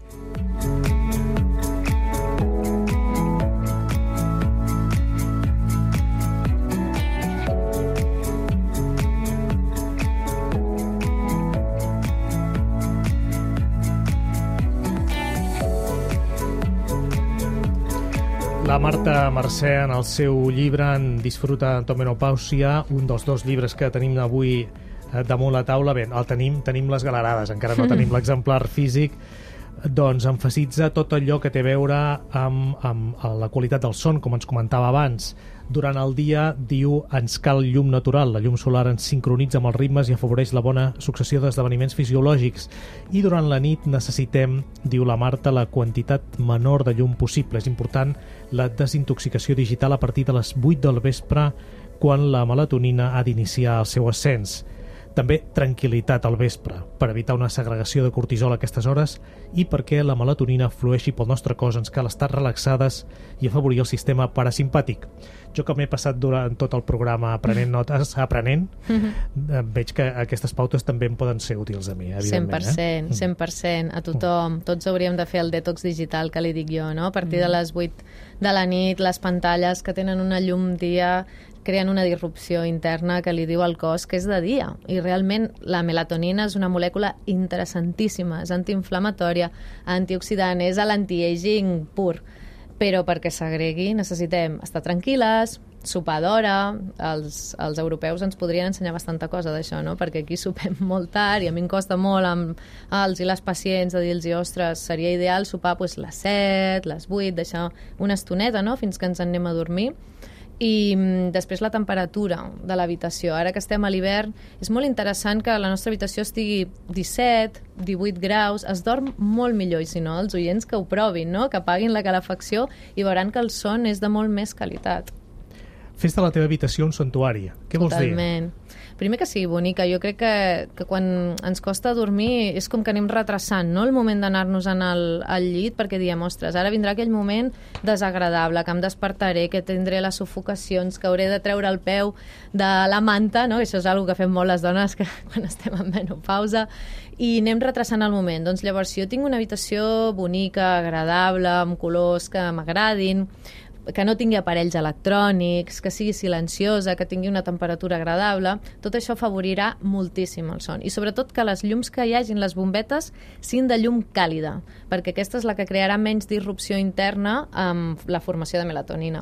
La Marta Mercè, en el seu llibre En disfruta menopàusia, un dels dos llibres que tenim avui damunt la taula, bé, el tenim, tenim les galerades, encara no tenim l'exemplar físic, doncs emfasitza tot allò que té a veure amb, amb la qualitat del son, com ens comentava abans. Durant el dia, diu, ens cal llum natural. La llum solar ens sincronitza amb els ritmes i afavoreix la bona successió d'esdeveniments fisiològics. I durant la nit necessitem, diu la Marta, la quantitat menor de llum possible. És important la desintoxicació digital a partir de les vuit del vespre, quan la melatonina ha d'iniciar el seu ascens. També tranquil·litat al vespre, per evitar una segregació de cortisol a aquestes hores i perquè la melatonina flueixi pel nostre cos ens cal estar relaxades i afavorir el sistema parasimpàtic. Jo, que m'he passat durant tot el programa aprenent notes, aprenent, mm-hmm. veig que aquestes pautes també em poden ser útils a mi, evidentment. cent per cent, eh? cent per cent, a tothom. Tots hauríem de fer el detox digital que li dic jo, no? A partir de les vuit de la nit, les pantalles que tenen una llum dia creen una disrupció interna que li diu al cos que és de dia. I realment la melatonina és una molècula interessantíssima, és antiinflamatòria, antioxidant, és l'anti-aging pur. Però perquè s'agregui necessitem estar tranquil·les, sopar d'hora. Els, els europeus ens podrien ensenyar bastanta cosa d'això, no? Perquè aquí sopem molt tard i a mi em costa molt amb els i les pacients de dir-los, ostres, seria ideal sopar pues, les set, les vuit, deixar una estoneta, no? Fins que ens en anem a dormir. I mm, després la temperatura de l'habitació. Ara que estem a l'hivern, és molt interessant que la nostra habitació estigui disset, divuit graus, es dorm molt millor, i si no, els oients que ho provin, no? Que apaguin la calefacció i veuran que el son és de molt més qualitat. Fes de la teva habitació un santuari. Què vols dir? Totalment. Primer que sigui bonica. Jo crec que, que quan ens costa dormir és com que anem retrasant, no?, el moment d'anar-nos al, al llit, perquè diem, ostres, ara vindrà aquell moment desagradable, que em despertaré, que tindré les sufocacions, que hauré de treure el peu de la manta, no? Això és una cosa que fem molt les dones que, quan estem en menopausa, i anem retrasant el moment. Doncs llavors, si jo tinc una habitació bonica, agradable, amb colors que m'agradin, que no tingui aparells electrònics, que sigui silenciosa, que tingui una temperatura agradable, tot això afavorirà moltíssim el son. I sobretot que les llums que hi hagin, les bombetes, siguin de llum càlida, perquè aquesta és la que crearà menys disrupció interna amb la formació de melatonina.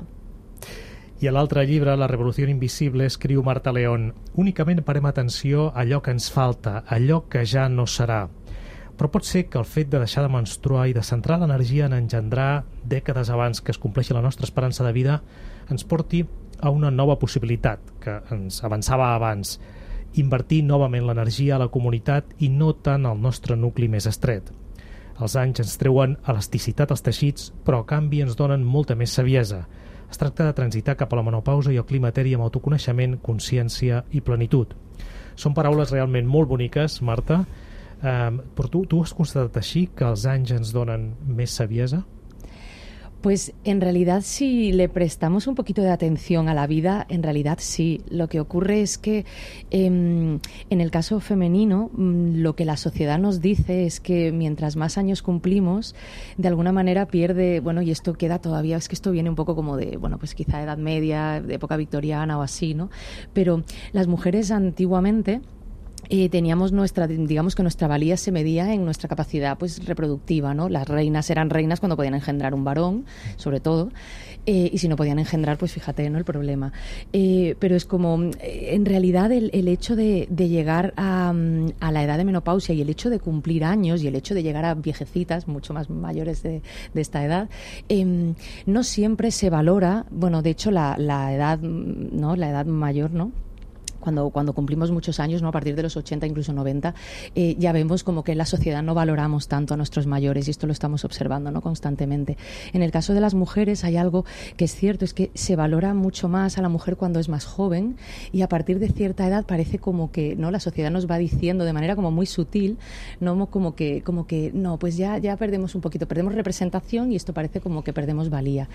I a l'altre llibre, La revolució invisible, escriu Marta León: únicament parem atenció a allò que ens falta, allò que ja no serà. Però pot ser que el fet de deixar de menstruar i de centrar l'energia en engendrar dècades abans que es compleixi la nostra esperança de vida ens porti a una nova possibilitat que ens avançava abans, invertir novament l'energia a la comunitat i no tant al nostre nucli més estret. Els anys ens treuen elasticitat als teixits, però a canvi ens donen molta més saviesa. Es tracta de transitar cap a la menopausa i el climateri amb autoconeixement, consciència i plenitud. Són paraules realment molt boniques, Marta. Um, però tu, tú has constatat així que els anys ens donen més saviesa? Pues en realidad, si le prestamos un poquito de atención a la vida, en realidad sí. Lo que ocurre es que eh, en el caso femenino, lo que la sociedad nos dice es que mientras más años cumplimos, de alguna manera pierde, bueno, y esto queda todavía, es que esto viene un poco como de, bueno, pues quizá Edad Media, de época victoriana o así, ¿no? Pero las mujeres antiguamente Eh, teníamos nuestra, digamos que nuestra valía se medía en nuestra capacidad pues reproductiva, ¿no? Las reinas eran reinas cuando podían engendrar un varón, sobre todo, eh, y si no podían engendrar, pues fíjate, ¿no?, el problema. Eh, pero es como, eh, en realidad, el, el hecho de, de llegar a, a la edad de menopausia y el hecho de cumplir años y el hecho de llegar a viejecitas, mucho más mayores de, de esta edad, eh, no siempre se valora, bueno, de hecho, la, la edad, ¿no?, la edad mayor, ¿no?, cuando, cuando cumplimos muchos años, ¿no? A partir de los ochenta, incluso noventa, eh, ya vemos como que en la sociedad no valoramos tanto a nuestros mayores y esto lo estamos observando, ¿no? Constantemente. En el caso de las mujeres hay algo que es cierto, es que se valora mucho más a la mujer cuando es más joven y a partir de cierta edad parece como que, ¿no? La sociedad nos va diciendo de manera como muy sutil, ¿no? Como que, como que no, pues ya, ya perdemos un poquito, perdemos representación y esto parece como que perdemos valía.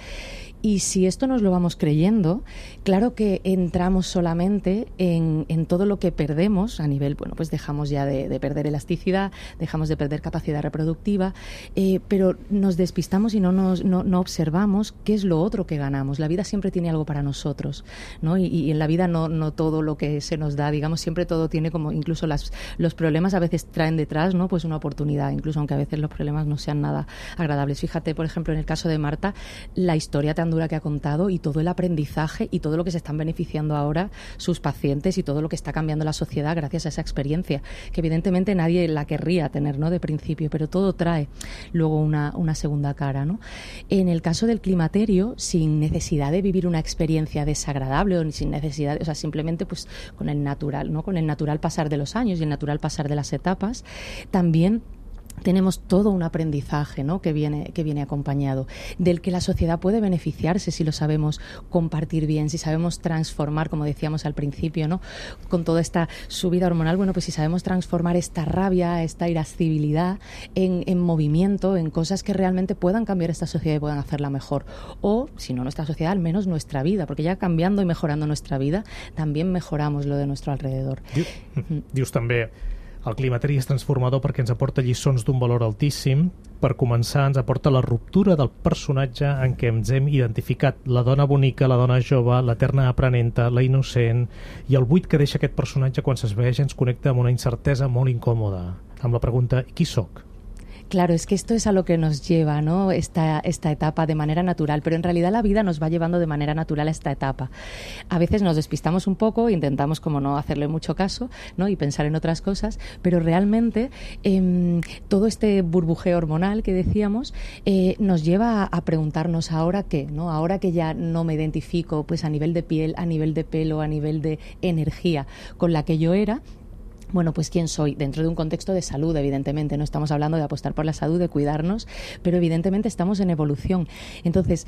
Y si esto nos lo vamos creyendo, claro que entramos solamente en, en todo lo que perdemos a nivel, bueno, pues dejamos ya de, de perder elasticidad, dejamos de perder capacidad reproductiva, eh, pero nos despistamos y no, nos, no, no observamos qué es lo otro que ganamos. La vida siempre tiene algo para nosotros, ¿no? Y, y en la vida no, no todo lo que se nos da, digamos, siempre todo tiene como, incluso las, los problemas a veces traen detrás, ¿no? Pues una oportunidad, incluso aunque a veces los problemas no sean nada agradables. Fíjate, por ejemplo, en el caso de Marta, la historia tan dura que ha contado y todo el aprendizaje y todo lo que se están beneficiando ahora sus pacientes y todo lo que está cambiando la sociedad gracias a esa experiencia, que evidentemente nadie la querría tener, ¿no? De principio, pero todo trae luego una, una segunda cara, ¿no? En el caso del climaterio, sin necesidad de vivir una experiencia desagradable o sin necesidad, o sea, simplemente pues con el natural, ¿no? Con el natural pasar de los años y el natural pasar de las etapas, también tenemos todo un aprendizaje, ¿no? que viene que viene acompañado, del que la sociedad puede beneficiarse si lo sabemos compartir bien, si sabemos transformar, como decíamos al principio, ¿no? Con toda esta subida hormonal, bueno, pues si sabemos transformar esta rabia, esta irascibilidad en, en movimiento, en cosas que realmente puedan cambiar esta sociedad y puedan hacerla mejor. O, si no nuestra sociedad, al menos nuestra vida, porque ya cambiando y mejorando nuestra vida, también mejoramos lo de nuestro alrededor. Diu, mm. Dius també, el climateri és transformador perquè ens aporta lliçons d'un valor altíssim. Per començar, ens aporta la ruptura del personatge en què ens hem identificat, la dona bonica, la dona jove, l'eterna aprenenta, la innocent, i el buit que deixa aquest personatge quan s'esvaeix ens connecta amb una incertesa molt incòmoda, amb la pregunta, qui sóc? Claro, es que esto es a lo que nos lleva, ¿no? Esta, esta etapa de manera natural, pero en realidad la vida nos va llevando de manera natural a esta etapa. A veces nos despistamos un poco, intentamos como no hacerle mucho caso, ¿no? Y pensar en otras cosas, pero realmente eh, todo este burbujeo hormonal que decíamos eh, nos lleva a, a preguntarnos ahora qué, ¿no? Ahora que ya no me identifico pues a nivel de piel, a nivel de pelo, a nivel de energía con la que yo era. Bueno, pues quién soy, dentro de un contexto de salud, evidentemente, no estamos hablando de apostar por la salud, de cuidarnos, pero evidentemente estamos en evolución. Entonces,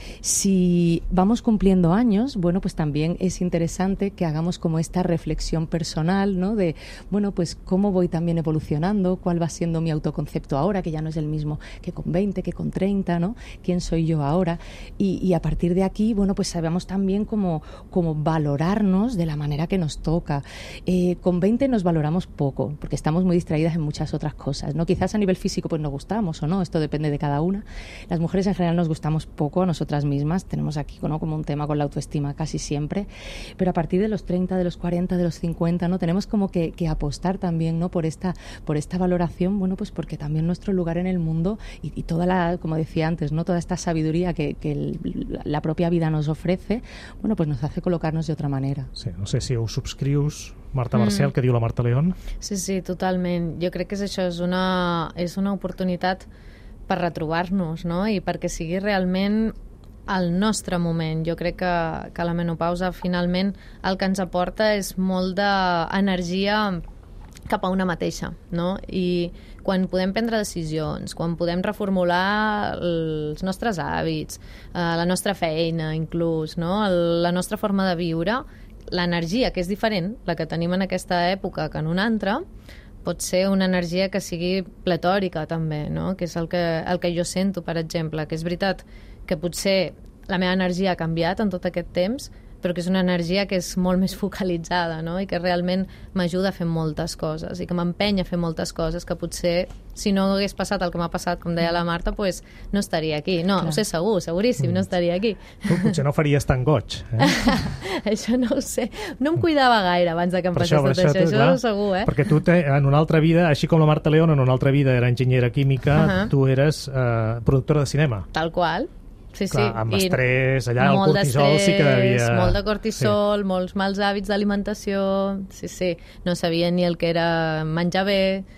si vamos cumpliendo años, bueno, pues también es interesante que hagamos como esta reflexión personal, ¿no? De, bueno, pues cómo voy también evolucionando, cuál va siendo mi autoconcepto ahora, que ya no es el mismo que con veinte, que con treinta, ¿no? ¿Quién soy yo ahora? Y, y a partir de aquí, bueno, pues sabemos también cómo, cómo valorarnos de la manera que nos toca. Eh, con veinte nos valoramos poco, porque estamos muy distraídas en muchas otras cosas, ¿no? Quizás a nivel físico pues nos gustamos o no, esto depende de cada una. Las mujeres en general nos gustamos poco a nosotras mismas, tenemos aquí, ¿no? Como un tema con la autoestima casi siempre, pero a partir de los treinta, de los cuarenta, de los cincuenta, ¿no? Tenemos como que, que apostar también, ¿no? Por esta, por esta valoración, bueno, pues porque también nuestro lugar en el mundo y, y toda la, como decía antes, ¿no? Toda esta sabiduría que, que el, la propia vida nos ofrece, bueno, pues nos hace colocarnos de otra manera. Sí, no sé si ho subscrius, Marta Marcel, mm. que diu la Marta León. Sí, sí, totalment. Jo crec que és això, és una, és una oportunitat per retrobar-nos, no? I perquè sigui realment el nostre moment. Jo crec que, que la menopausa finalment el que ens aporta és molt d'energia cap a una mateixa, no? I quan podem prendre decisions, quan podem reformular els nostres hàbits, eh, la nostra feina inclús, no? El, la nostra forma de viure, l'energia, que és diferent, la que tenim en aquesta època que en una altra, pot ser una energia que sigui pletòrica també, no? Que és el que, el que jo sento, per exemple, que és veritat que potser la meva energia ha canviat en tot aquest temps, però que és una energia que és molt més focalitzada, no? I que realment m'ajuda a fer moltes coses i que m'empenya a fer moltes coses que potser, si no hagués passat el que m'ha passat, com deia la Marta, pues no estaria aquí. No, Clar. Ho sé segur, seguríssim, mm. no estaria aquí. Tu potser no faries tan goig, eh? Això no ho sé. No em cuidava gaire abans de que em passés tot això, això, això, això segur, eh? Perquè tu, te, en una altra vida, així com la Marta León, en una altra vida era enginyera química, uh -huh. tu eres eh, productora de cinema. Tal qual. Sí, Clar, sí. amb estrès, allà el cortisol sí que devia... Molt de cortisol, sí. Molts mals hàbits d'alimentació, sí, sí, no sabia ni el que era menjar bé,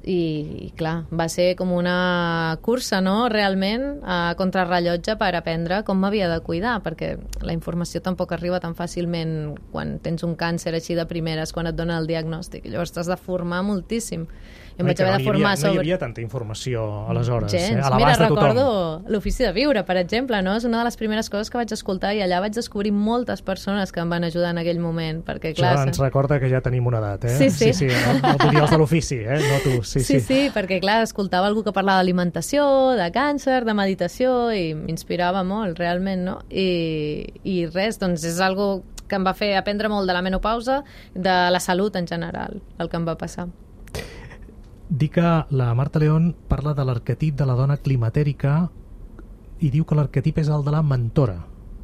I, clar, va ser com una cursa, no?, realment, a contrarrellotge per aprendre com m'havia de cuidar, perquè la informació tampoc arriba tan fàcilment quan tens un càncer així de primeres, quan et donen el diagnòstic. Llavors t'has de formar moltíssim. I em vaig haver no de formar havia, sobre... No hi havia tanta informació aleshores, Gens. eh? A Mira, l'abast de tothom. recordo l'Ofici de Viure, per exemple, no? És una de les primeres coses que vaig escoltar i allà vaig descobrir moltes persones que em van ajudar en aquell moment, perquè, clar... Això ens recorda que ja tenim una edat, eh? Sí, sí. sí, sí no, no tu els de l'ofici, eh? No tu, sí, Sí, sí. sí, perquè, clar, escoltava algú que parlava d'alimentació, de càncer, de meditació, i m'inspirava molt, realment, no? I, i res, doncs és algo que em va fer aprendre molt de la menopausa, de la salut en general, el que em va passar. Dic que la Marta León parla de l'arquetip de la dona climatèrica i diu que l'arquetip és el de la mentora.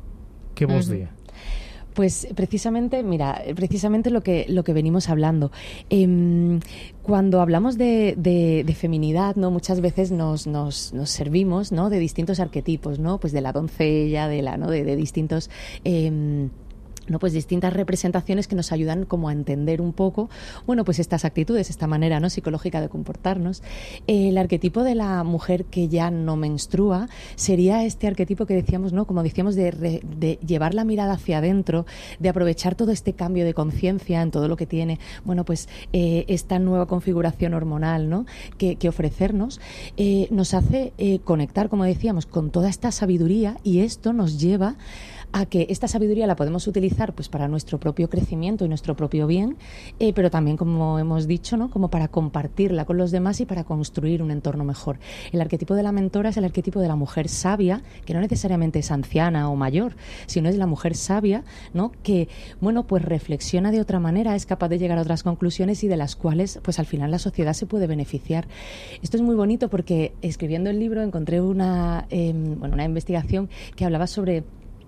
Què vols mm-hmm. dir? Pues precisamente, mira, precisamente lo que, lo que venimos hablando. Eh, cuando hablamos de, de, de feminidad, ¿no? Muchas veces nos, nos, nos servimos, ¿no?, de distintos arquetipos, ¿no? Pues de la doncella, de, la, ¿no? de, de distintos... Eh, ¿no? Pues distintas representaciones que nos ayudan como a entender un poco, bueno, pues estas actitudes, esta manera, ¿no?, psicológica de comportarnos. Eh, el arquetipo de la mujer que ya no menstrua sería este arquetipo que decíamos, ¿no?, como decíamos, de, re, de llevar la mirada hacia adentro, de aprovechar todo este cambio de conciencia en todo lo que tiene, bueno, pues eh, esta nueva configuración hormonal, ¿no?, que, que ofrecernos, eh, nos hace eh, conectar, como decíamos, con toda esta sabiduría, y esto nos lleva a que esta sabiduría la podemos utilizar pues para nuestro propio crecimiento y nuestro propio bien, eh, pero también, como hemos dicho, ¿no?, como para compartirla con los demás y para construir un entorno mejor. El arquetipo de la mentora es el arquetipo de la mujer sabia, que no necesariamente es anciana o mayor, sino es la mujer sabia, ¿no?, que, bueno, pues reflexiona de otra manera, es capaz de llegar a otras conclusiones y de las cuales, pues al final la sociedad se puede beneficiar. Esto es muy bonito porque escribiendo el libro encontré una, eh, bueno, una investigación que hablaba sobre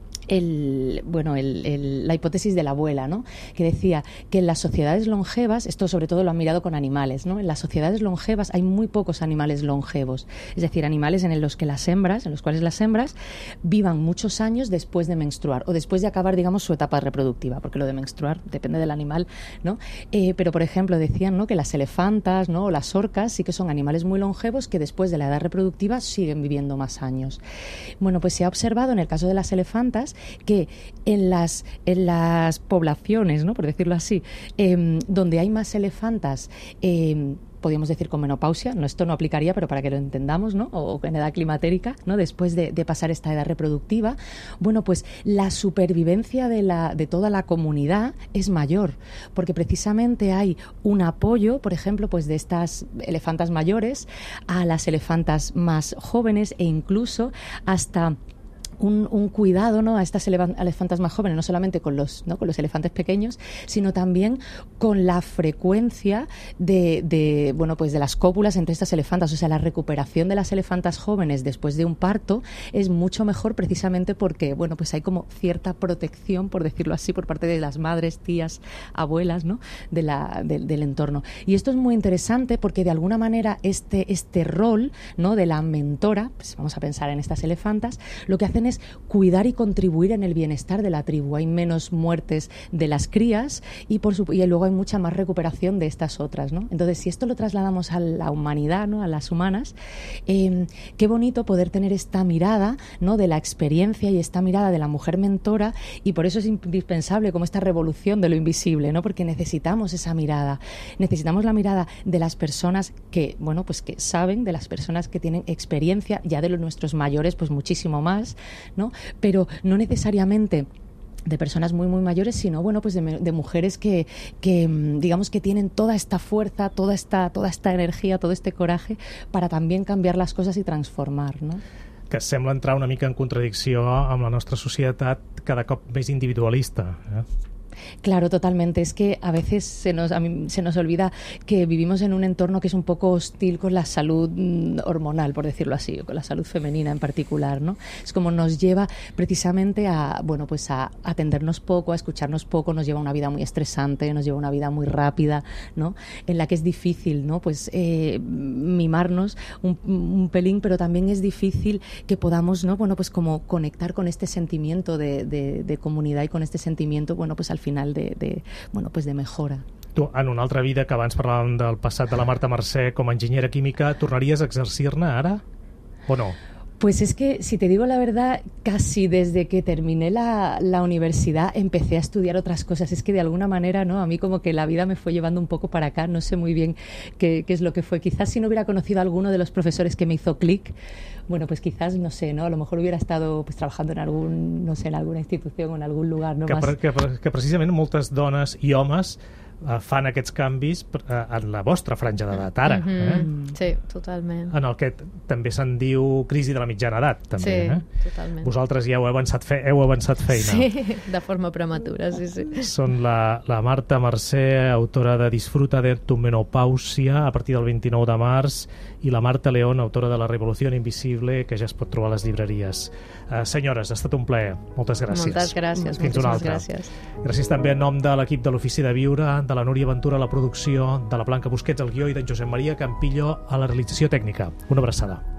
El, bueno, el, el, la hipótesis de la abuela, ¿no?, que decía que en las sociedades longevas, esto sobre todo lo han mirado con animales, ¿no?, en las sociedades longevas hay muy pocos animales longevos, es decir, animales en los que las hembras, en los cuales las hembras vivan muchos años después de menstruar o después de acabar, digamos, su etapa reproductiva, porque lo de menstruar depende del animal, ¿no? Eh, pero, por ejemplo, decían, ¿no?, que las elefantas, ¿no?, o las orcas sí que son animales muy longevos que después de la edad reproductiva siguen viviendo más años. Bueno, pues se ha observado en el caso de las elefantas que en las, en las poblaciones, ¿no?, por decirlo así, eh, donde hay más elefantas, eh, podríamos decir con menopausia, no, esto no aplicaría, pero para que lo entendamos, ¿no?, o en edad climatérica, ¿no?, después de, de pasar esta edad reproductiva, bueno, pues la supervivencia de, la, de toda la comunidad es mayor, porque precisamente hay un apoyo, por ejemplo, pues de estas elefantas mayores a las elefantas más jóvenes e incluso hasta Un, un cuidado, ¿no?, a estas elefantas más jóvenes, no solamente con los, ¿no?, con los elefantes pequeños, sino también con la frecuencia de, de, bueno, pues de las cópulas entre estas elefantas. O sea, la recuperación de las elefantas jóvenes después de un parto es mucho mejor precisamente porque, bueno, pues hay como cierta protección, por decirlo así, por parte de las madres, tías, abuelas, ¿no?, de la, de, del entorno. Y esto es muy interesante porque de alguna manera este, este rol, ¿no?, de la mentora, pues vamos a pensar en estas elefantas, lo que hacen es cuidar y contribuir en el bienestar de la tribu. Hay menos muertes de las crías y, por su, y luego hay mucha más recuperación de estas otras, ¿no? Entonces, si esto lo trasladamos a la humanidad, ¿no?, a las humanas, eh, qué bonito poder tener esta mirada, ¿no?, de la experiencia y esta mirada de la mujer mentora, y por eso es indispensable como esta revolución de lo invisible, ¿no?, porque necesitamos esa mirada, necesitamos la mirada de las personas que, bueno, pues que saben, de las personas que tienen experiencia, ya de los nuestros mayores, pues muchísimo más, ¿no?, pero no necesariamente de personas muy muy mayores, sino bueno, pues de, de mujeres que, que digamos que tienen toda esta fuerza, toda esta, toda esta energía, todo este coraje para también cambiar las cosas y transformar, ¿no? Que sembla entrar una mica en contradicció amb la nostra societat cada cop més individualista, eh? Claro, totalmente. Es que a veces se nos, a mí, se nos olvida que vivimos en un entorno que es un poco hostil con la salud mm, hormonal, por decirlo así, o con la salud femenina en particular, ¿no? Es como nos lleva precisamente a, bueno, pues a atendernos poco, a escucharnos poco, nos lleva a una vida muy estresante, nos lleva a una vida muy rápida, ¿no?, en la que es difícil, ¿no?, pues eh, mimarnos un, un pelín, pero también es difícil que podamos, ¿no?, bueno, pues como conectar con este sentimiento de, de, de comunidad y con este sentimiento, bueno, pues al final de, de, bueno, pues de mejora. Tu, en una altra vida, que abans parlàvem del passat de la Marta Mercè com a enginyera química, tornaries a exercir-ne ara o no? Pues es que, si te digo la verdad, casi desde que terminé la, la universidad empecé a estudiar otras cosas. Es que de alguna manera, ¿no? A mí como que la vida me fue llevando un poco para acá. No sé muy bien qué, qué es lo que fue. Quizás si no hubiera conocido a alguno de los profesores que me hizo clic, bueno, pues quizás, no sé, ¿no? A lo mejor hubiera estado pues trabajando en algún, no sé, en alguna institución o en algún lugar, ¿no? Que, Más... que, que precisament moltes dones i homes uh, fan aquests canvis uh, en la vostra franja d'edat ara. Mm-hmm. eh? Sí, totalment. En el que també se'n diu crisi de la mitjana edat, també. Sí, eh? totalment. Vosaltres ja heu avançat, fe heu avançat feina. Sí, de forma prematura, sí, sí. Són la, la Marta Mercè, autora de Disfruta de tu menopausia, a partir del vint-i-nou de març, i la Marta León, autora de La Revolució Invisible, que ja es pot trobar a les llibreries. Uh, senyores, ha estat un plaer. Moltes gràcies. Moltes gràcies. Fins una altra. Gràcies. Gràcies també en nom de l'equip de l'Ofici de Viure, de la Núria Ventura a la producció, de la Blanca Busquets al guió i d'en Josep Maria Campillo a la realització tècnica. Una abraçada.